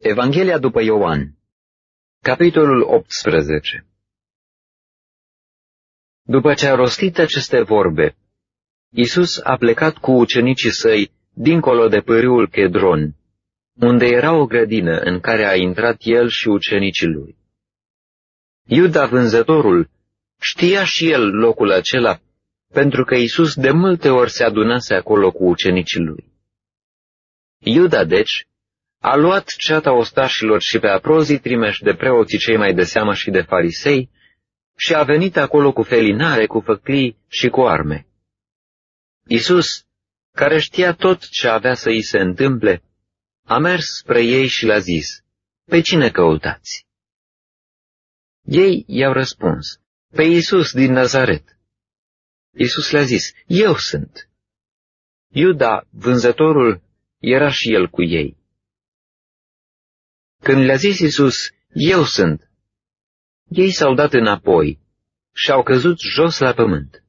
Evanghelia după Ioan, capitolul 18. După ce a rostit aceste vorbe, Iisus a plecat cu ucenicii săi dincolo de pârâul Chedron, unde era o grădină în care a intrat el și ucenicii lui. Iuda vânzătorul știa și el locul acela, pentru că Iisus de multe ori se adunase acolo cu ucenicii lui. Iuda, deci, a luat ceata ostașilor și pe aprozii trimeși de preoții cei mai de seamă și de farisei și a venit acolo cu felinare, cu făclii și cu arme. Iisus, care știa tot ce avea să îi se întâmple, a mers spre ei și le-a zis: „Pe cine căutați?” Ei i-au răspuns: „Pe Iisus din Nazaret.” Iisus le-a zis: „Eu sunt.” Iuda, vânzătorul, era și el cu ei. Când le-a zis Iisus: „Eu sunt”, ei s-au dat înapoi și au căzut jos la pământ.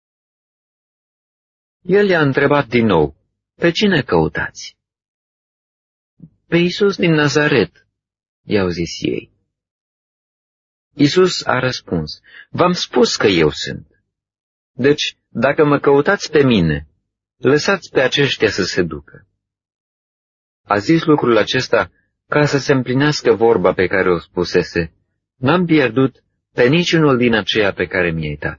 El i-a întrebat din nou: „Pe cine căutați?” „Pe Iisus din Nazaret”, i-au zis ei. Iisus a răspuns: „V-am spus că eu sunt. Deci, dacă mă căutați pe mine, lăsați pe aceștia să se ducă.” A zis lucrul acesta ca să se împlinească vorba pe care o spusese: „N-am pierdut pe niciunul din aceia pe care mi-ai dat.”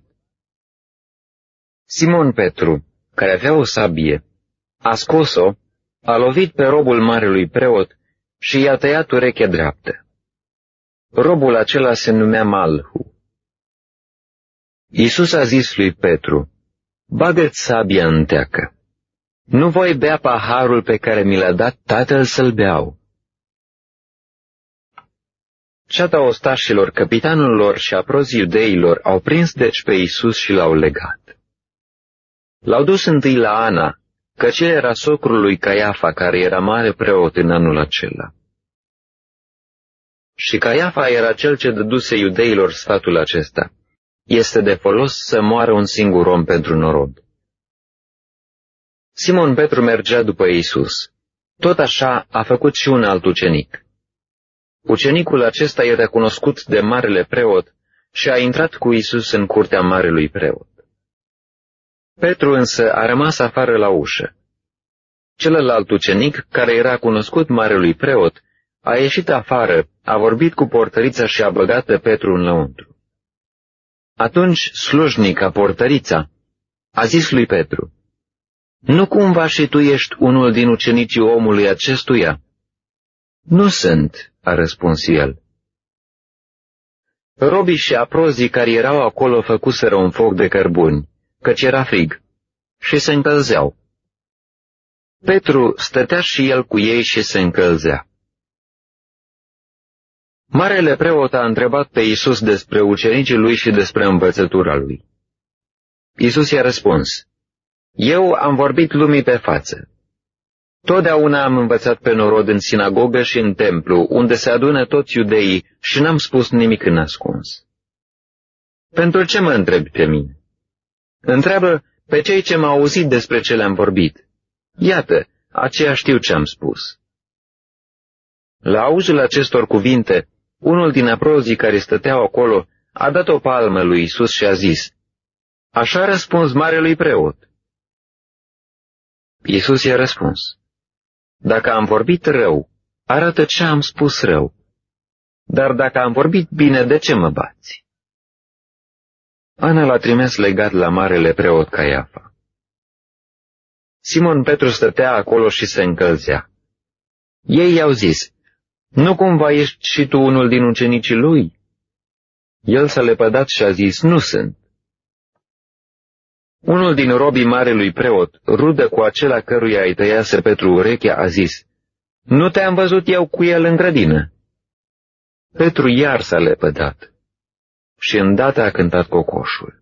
Simon Petru, care avea o sabie, a scos-o, a lovit pe robul marelui preot și i-a tăiat urechea dreaptă. Robul acela se numea Malhu. Iisus a zis lui Petru: „Bagă-ți sabia în teacă. Nu voi bea paharul pe care mi l-a dat Tatăl să-l beau.” Ceata ostașilor, capitanul lor și aprozii iudeilor au prins deci pe Iisus și l-au legat. L-au dus întâi la Ana, căci el era socrul lui Caiafa, care era mare preot în anul acela. Și Caiafa era cel ce dăduse iudeilor sfatul acesta: „Este de folos să moară un singur om pentru norod.” Simon Petru mergea după Iisus. Tot așa a făcut și un alt ucenic. Ucenicul acesta era cunoscut de marele preot și a intrat cu Iisus în curtea marelui preot. Petru însă a rămas afară la ușă. Celălalt ucenic, care era cunoscut marelui preot, a ieșit afară, a vorbit cu portărița și a băgat pe Petru înăuntru. Atunci slujnica, portărița, a zis lui Petru: „Nu cumva și tu ești unul din ucenicii omului acestuia?” „Nu sunt”, a răspuns el. Robii și aprozii care erau acolo făcuseră un foc de cărbuni, căci era frig, și se încălzeau. Petru stătea și el cu ei și se încălzea. Marele preot a întrebat pe Iisus despre ucenicii lui și despre învățătura lui. Iisus i-a răspuns: „Eu am vorbit lumii pe față. Totdeauna am învățat pe norod în sinagogă și în templu, unde se adună toți iudeii, și n-am spus nimic în ascuns. Pentru ce mă întrebi pe mine? Întreabă pe cei ce m-au auzit despre ce le-am vorbit. Iată, aceia știu ce am spus.” La auzul acestor cuvinte, unul din aprozii care stăteau acolo a dat o palmă lui Iisus și a zis: „Așa a răspuns marelui preot.” Iisus i-a răspuns: „Dacă am vorbit rău, arată ce am spus rău. Dar dacă am vorbit bine, de ce mă bați?” Ana l-a trimis legat la marele preot Caiafa. Simon Petru stătea acolo și se încălzea. Ei i-au zis: „Nu cumva ești și tu unul din ucenicii lui?” El s-a lepădat și a zis: „Nu sunt.” Unul din robii marelui preot, rudă cu acela căruia îi tăiase Petru urechea, a zis: „Nu te-am văzut eu cu el în grădină?” Petru iar s-a lepădat și îndată a cântat cocoșul.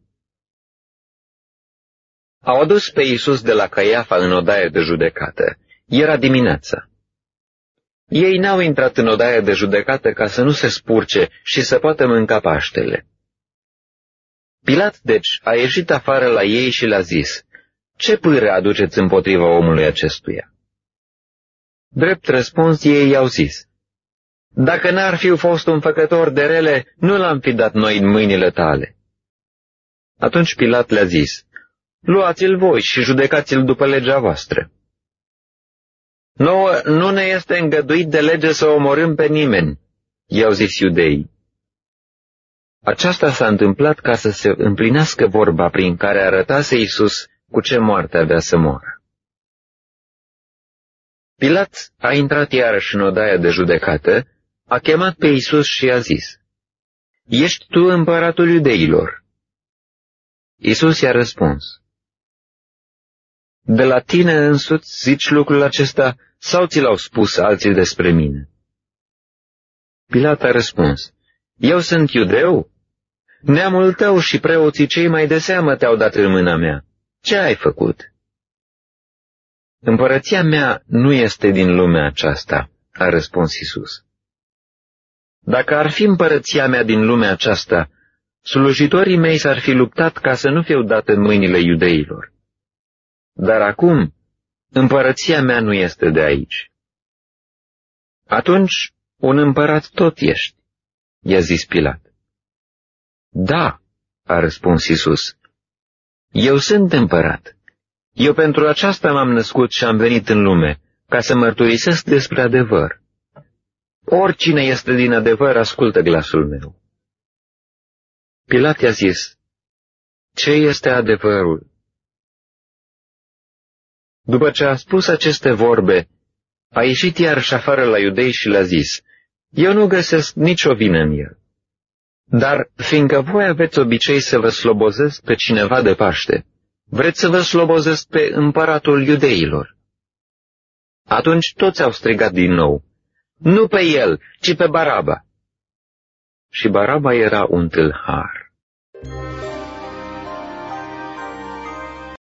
Au adus pe Iisus de la Caiafa în odaie de judecată. Era dimineața. Ei n-au intrat în odaia de judecată ca să nu se spurce și să poată mânca Paștele. Pilat, deci, a ieșit afară la ei și le-a zis: „Ce pâră aduceți împotriva omului acestuia?” Drept răspuns, ei i-au zis: Dacă n-ar fi fost un făcător de rele, nu l-am fi dat noi în mâinile tale. Atunci Pilat le-a zis, luați-l voi și judecați-l după legea voastră. Nouă nu ne este îngăduit de lege să omorâm pe nimeni, i-au zis iudeii. Aceasta s-a întâmplat ca să se împlinească vorba prin care arătase Iisus cu ce moarte avea să moară. Pilat a intrat iarăși în odaia de judecată, a chemat pe Iisus și i-a zis, ești tu împăratul iudeilor? Iisus i-a răspuns, de la tine însuți zici lucrul acesta sau ți l-au spus alții despre mine? Pilat a răspuns, eu sunt iudeu? Neamul tău și preoții cei mai de seamă te-au dat în mâna mea. Ce ai făcut? Împărăția mea nu este din lumea aceasta, a răspuns Iisus. Dacă ar fi împărăția mea din lumea aceasta, slujitorii mei s-ar fi luptat ca să nu fiu dat în mâinile iudeilor. Dar acum, împărăția mea nu este de aici. Atunci, un împărat tot ești, i-a zis Pilat. Da, a răspuns Iisus, eu sunt împărat. Eu pentru aceasta m-am născut și am venit în lume, ca să mărturisesc despre adevăr. Oricine este din adevăr, ascultă glasul meu. Pilat i-a zis, ce este adevărul? După ce a spus aceste vorbe, a ieșit iarăși afară la iudei și le-a zis, eu nu găsesc nicio vină în el. Dar, fiindcă voi aveți obicei să vă slobozesc pe cineva de Paște, vreți să vă slobozesc pe împăratul iudeilor. Atunci toți au strigat din nou, nu pe el, ci pe Baraba. Și Baraba era un tâlhar.